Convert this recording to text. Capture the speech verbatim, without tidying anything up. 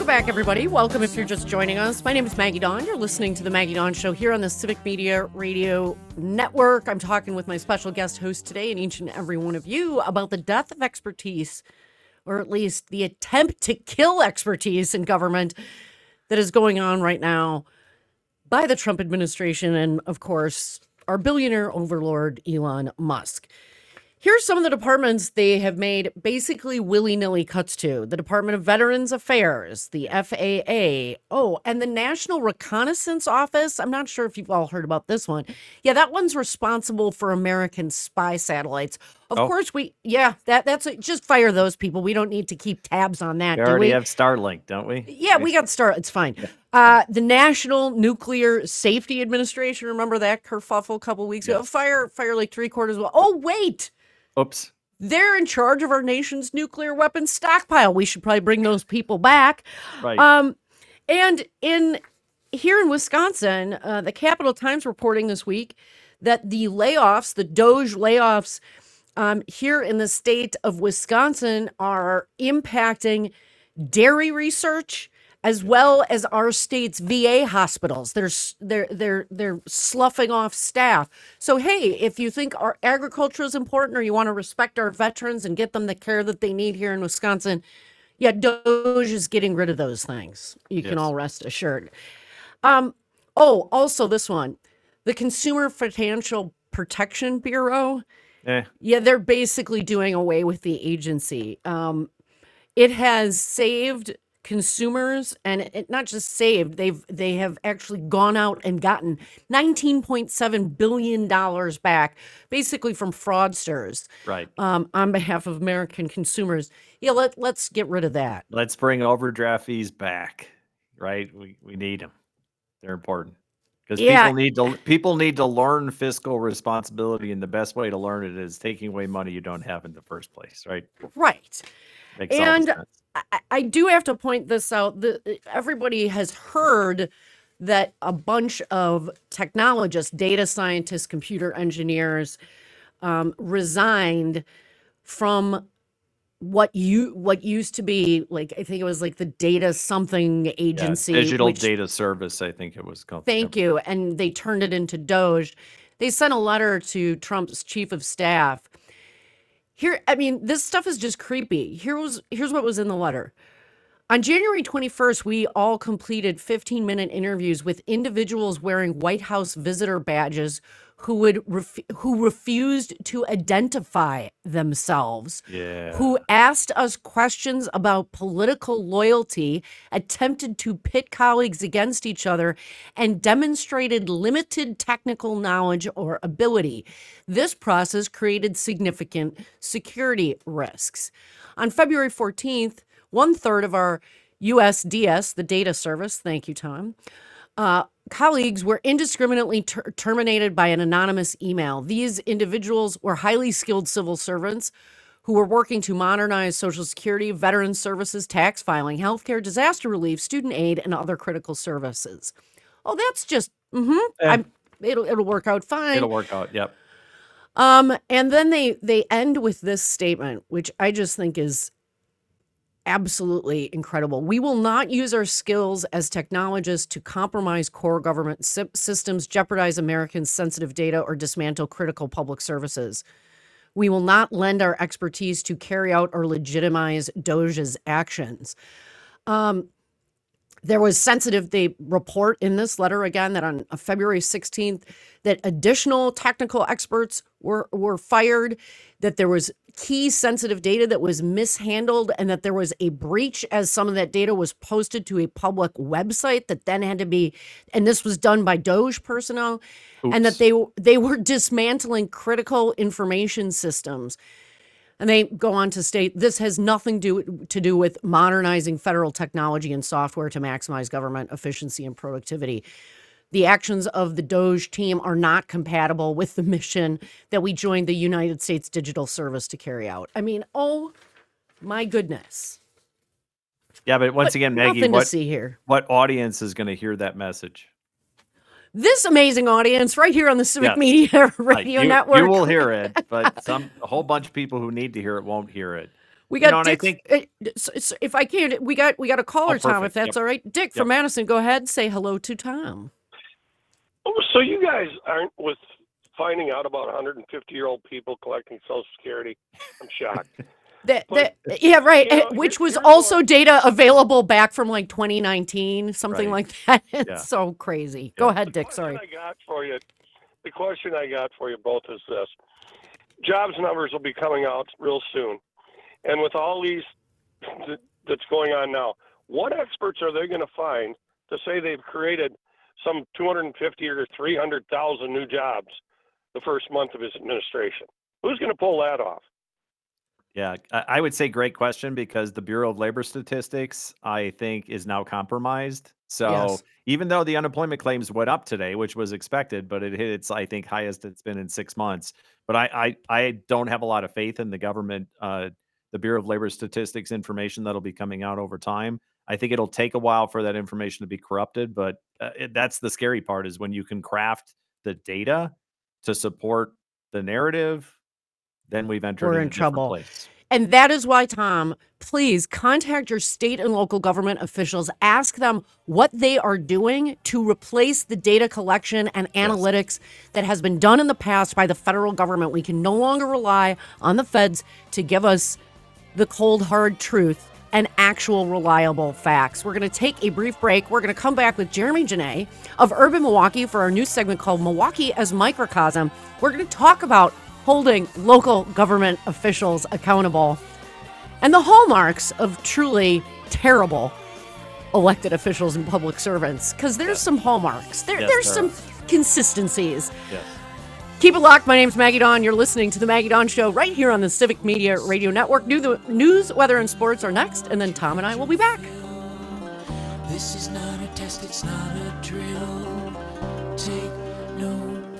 back, everybody. Welcome if you're just joining us. My name is Maggie Dawn. You're listening to The Maggie Dawn Show here on the Civic Media Radio Network. I'm talking with my special guest host today and each and every one of you about the death of expertise, or at least the attempt to kill expertise in government that is going on right now by the Trump administration and, of course, our billionaire overlord, Elon Musk. Here's some of the departments they have made basically willy-nilly cuts to. The Department of Veterans Affairs, the F A A, oh, and the National Reconnaissance Office. I'm not sure if you've all heard about this one. Yeah, that one's responsible for American spy satellites. Of Oh. course, we, yeah, that that's it. Just fire those people. We don't need to keep tabs on that, We do already we? have Starlink, don't we? Yeah, we got Star. It's fine. Uh, the National Nuclear Safety Administration. Remember that kerfuffle a couple weeks ago? Yes. Fire, fire like three quarters. Well, oh wait. Oops. They're in charge of our nation's nuclear weapons stockpile. We should probably bring those people back. Right. Um, and in here in Wisconsin, uh, the Capital Times reporting this week that the layoffs, the Doge layoffs um, here in the state of Wisconsin are impacting dairy research as well as our state's V A hospitals. They're s- they're they're they're sloughing off staff. So hey, if you think our agriculture is important or you want to respect our veterans and get them the care that they need here in Wisconsin, yeah, Doge is getting rid of those things. You can Yes. all rest assured. Um, oh, also this one, the Consumer Financial Protection Bureau. Eh, Yeah, they're basically doing away with the agency. Um, it has saved consumers, and it not just saved, they've they have actually gone out and gotten nineteen point seven billion dollars back, basically from fraudsters, right. um, on behalf of American consumers. Yeah, let, let's get rid of that. Let's bring overdraft fees back. Right. We we need them. They're important because Yeah, people need to people need to learn fiscal responsibility, and the best way to learn it is taking away money you don't have in the first place. Right. right. Makes all the And sense. I, I I do have to point this out. The, everybody has heard that a bunch of technologists, data scientists, computer engineers um, resigned from what you what used to be like, I think it was like the data something Yeah. agency, Digital which data service, I think it was called. Yep. thank you, and they turned it into Doge. They sent a letter to Trump's chief of staff. Here, I mean, this stuff is just creepy. Here was here's what was in the letter. On January twenty-first, we all completed fifteen minute interviews with individuals wearing White House visitor badges who would ref- who refused to identify themselves, Yeah. who asked us questions about political loyalty, attempted to pit colleagues against each other, and demonstrated limited technical knowledge or ability. This process created significant security risks. On February fourteenth, one third of our U S D S, the data service, thank you, Tom, uh, colleagues were indiscriminately ter- terminated by an anonymous email. These individuals were highly skilled civil servants who were working to modernize Social Security, veteran services, tax filing, healthcare, disaster relief, student aid, and other critical services. Oh, that's just, mm-hmm, Eh, I'm, it'll it'll work out fine. it'll work out. Yep. Um, and then they they end with this statement, which I just think is absolutely incredible. We will not use our skills as technologists to compromise core government sy- systems, jeopardize Americans' sensitive data, or dismantle critical public services. We will not lend our expertise to carry out or legitimize Doge's actions. Um, there was sensitive, they report in this letter again that on uh, February sixteenth, that additional technical experts were, were fired, that there was key sensitive data that was mishandled, and that there was a breach as some of that data was posted to a public website that then had to be, and this was done by Doge personnel, and that Oops. they they were dismantling critical information systems. And they go on to state this has nothing do, to do with modernizing federal technology and software to maximize government efficiency and productivity. The actions of the Doge team are not compatible with the mission that we joined the United States Digital Service to carry out. I mean, oh my goodness. Yeah, but once But again, Maggie, nothing to what see here. what audience is going to hear that message? This amazing audience right here on the Civic Yes. Media Right. Radio You you Network. will hear it, but some a whole bunch of people who need to hear it won't hear it. We You know, got and I Dick. think uh, s- s- If I can, we got we got a oh, caller, Tom. If perfect. that's Yep. all right, Dick from Yep. Madison. Go ahead. Say hello to Tom. Oh, so you guys aren't with finding out about one hundred fifty year old people collecting Social Security? I'm shocked. That But that yeah right. you eh, know, here, Which was here's also what. data available back from like twenty nineteen, something Right. like that. It's Yeah. so crazy. Go Yeah. ahead, The Dick. question Sorry. I got for you, the question I got for you both is this: jobs numbers will be coming out real soon, and with all these th- that's going on now, what experts are they going to find to say they've created some two hundred fifty or three hundred thousand new jobs the first month of his administration? Who's going to pull that off? Yeah, I I would say great question because the Bureau of Labor Statistics, I think, is now compromised. So Yes. even though the unemployment claims went up today, which was expected, but it hit its, I think, highest it's been in six months. But I I, I don't have a lot of faith in the government, uh, the Bureau of Labor Statistics information that'll be coming out over time. I think it'll take a while for that information to be corrupted, but uh, it, that's the scary part is when you can craft the data to support the narrative, then we've entered We're in in a different trouble. place. And that is why, Tom, please contact your state and local government officials. Ask them what they are doing to replace the data collection and Yes. analytics that has been done in the past by the federal government. We can no longer rely on the feds to give us the cold, hard truth and actual reliable facts. We're going to take a brief break. We're going to come back with Jeremy Janae of Urban Milwaukee for our new segment called Milwaukee as Microcosm. We're going to talk about holding local government officials accountable and the hallmarks of truly terrible elected officials and public servants, because there's Yes. some hallmarks. There, Yes, there's there some are. consistencies. Yes. Keep it locked. My name's Maggie Dawn. You're listening to the Maggie Dawn Show right here on the Civic Media Radio Network. New the news, weather, and sports are next, and then Tom and I will be back. This is not a test, it's not a drill. Take no